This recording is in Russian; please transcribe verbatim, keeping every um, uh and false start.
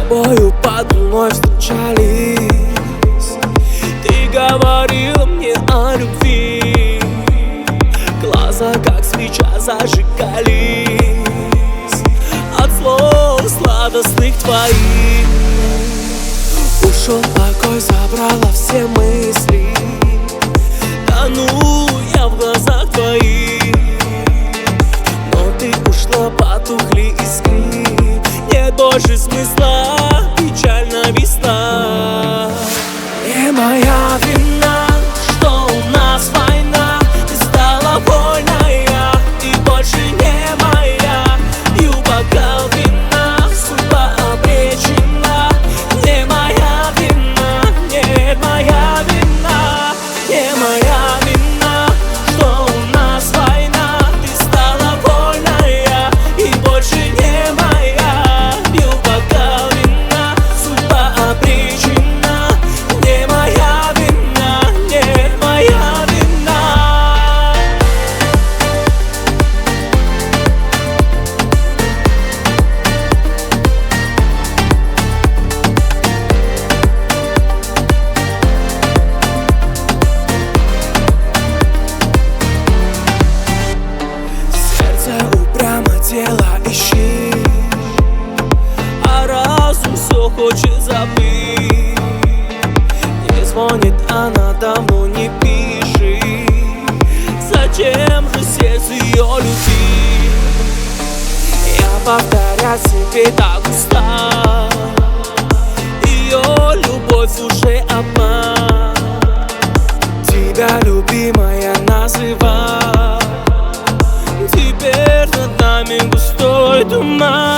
тобою под луной встречались. Ты говорила мне о любви, глаза как свеча зажигались от слов сладостных твоих. Ушел покой, забрала все мысли, тону я в глазах твоих. Но ты ушла, потухли искры, нет больше смысла, печальна весна. Не моя вина, что у нас война, ты стала вольная и больше не моя. Пью бокал вина, судьба обречена. Не моя вина, не моя вина, не моя вина, что у нас война, ты стала вольная и больше не моя. Пью бокал вина, судьба обречена. Не моя вина, не моя вина. Сердце упрямо, тело ищи, а разум все хочет забыть. Не звонит она, давно не пишет. Зачем же сердцу ее любить? Я повторять себе так устал, ее любовь уже обман. Тебя, любимая, называл, теперь над нами густой туман.